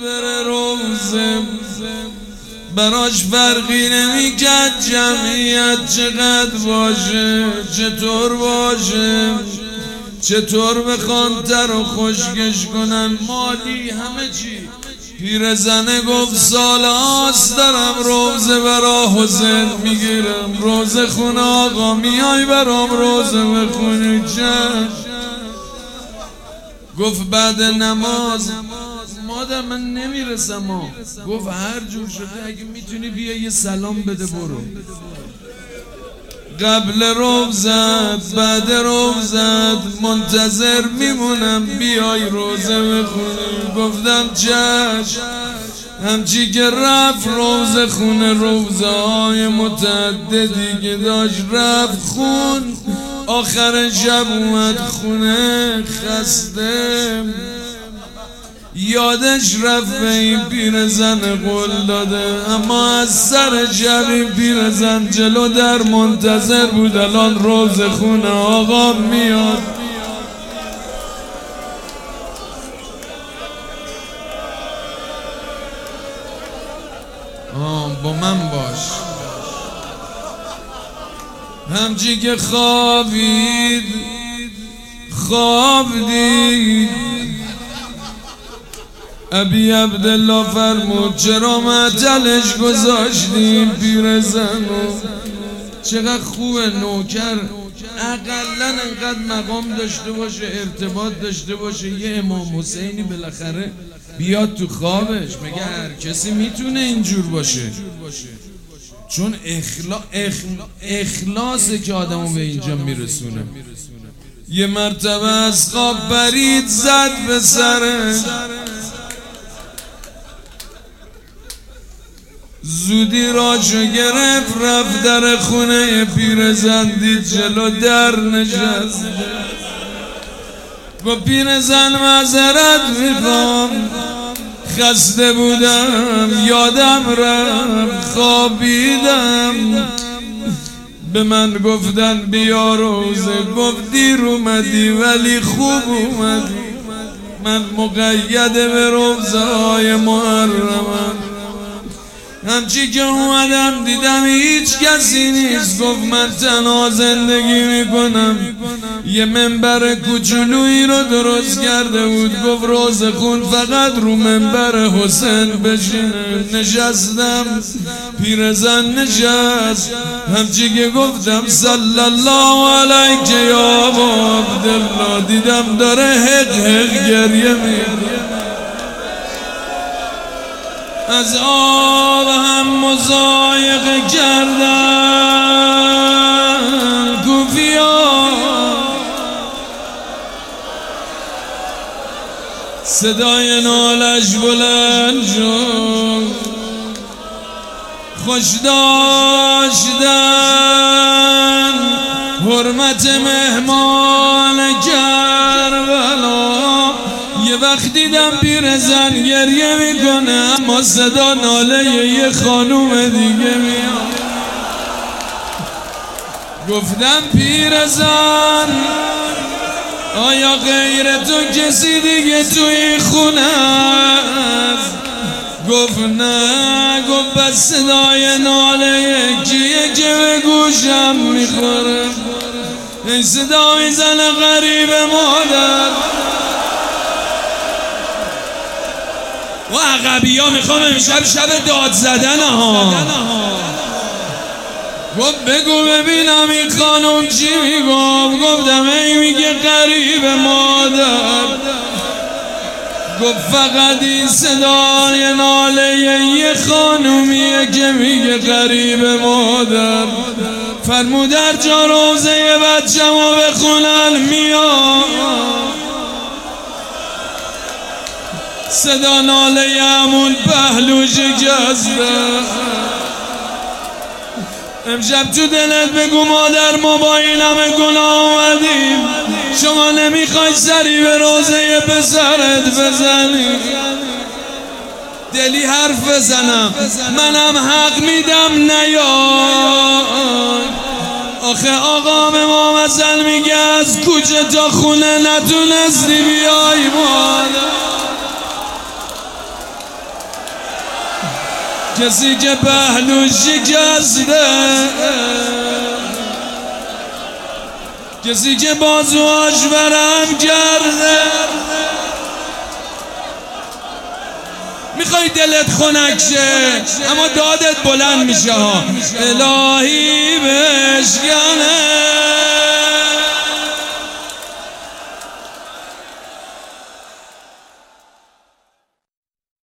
بره روزه براش فرقی نمیکرد جمعیت چقدر باشه، چطور باشه، چطور بخوان تر و خشکش کنن، مالی همه چی. پیرزنه گفت سال هاست دارم روزه برا حسین میگیرم، روزه خونه آقا میای برام روزه بخونی؟ چشم. گفت بعد نماز. مادر من نمیرسم. گفت هر جور شده اگه میتونی بیا یه سلام بده برو. قبل روزت بعد روزت منتظر میمونم بیای روزه بخونی. گفتم چشم. همچی که رفت روزه خونه، روزه های متعددی که داشت رفت خون. آخر شب اومد خونه خسته، یادش رفت به این پیرزن قول داده، اما از سر شب این پیرزن جلو در منتظر بود الان روزه خونه آقا میاد. با من باش. همچی که خوابید خواب دید، ابی عبدالله فرمود چرا معطلش گذاشتیم پیرزنو؟ چقدر خوبه نوکر اقلن انقدر مقام داشته باشه، ارتباط داشته باشه، یه امام حسینی بالاخره بیاد تو خوابش. مگه هر کسی میتونه اینجور باشه؟ چون اخلاصه که آدمو به اینجا میرسونه. یه مرتبه از خواب پرید زد به سرش، زودی راشو گرفت رفت در خونه پیرزن، دید جلو در نشست. گفت پیرزن معذرت میخوام، خسته بودم یادم رفت خوابیدم، به من گفتن بیا روزه. گفت دیر اومدی ولی خوب اومدی، من مقید به روزه های محرمم. همچی که اومدم دیدم هیچ کسی نیست. گفت من تنها زندگی میکنم. یه منبر کوچولویی رو درست کرده بود، گفت روزه خون فقط رو منبر حسین بشینه. نشستم، پیرزن نشست. همچی که گفتم صلی الله علیک یا ابا عبدالله، دیدم داره حق حق گریه میکنه. از آب هم مضایقه کردن کوفیا، صدای نالش بلند شد. خوش داشتن حرمت مهمان کربلا. یه وقت دیدم پیرزن گریه میکنه، اما صدا ناله یه خانوم دیگه میاد. گفتم پیرزن آیا غیر تو کسی دیگه توی خونه است؟ گفت نه. گفت بس صدای ناله کیه که به گوشم میخوره؟ این صدای زن غریب مادر. و عقبی ها میخوام امشب شب داد زدن ها. گفت بگو ببینم این خانم چی میگم؟ گفتم ای میگه غریب مادر. گفت فقط این صدای ناله یه خانومیه که میگه غریب مادر. فرمود هر جا روزه بچه‌مو بخونن میاد صدا ناله همون پهلو شکسته. امشب تو دلت بگو مادر ما با این همه گناه اومدیم، شما نمیخوای سری به روزه پسرت بزنی؟ دلی حرف بزنم منم حق میدم نیای. آخه آقام ما مثل میگه از کوچه تا خونه نتونستی بیای مادر. کسی که پهلو شکسته، کسی که بازوهاش ورم کرده. میخوای دلت خنک شه اما دادت بلند میشه ها. الهی بشکنه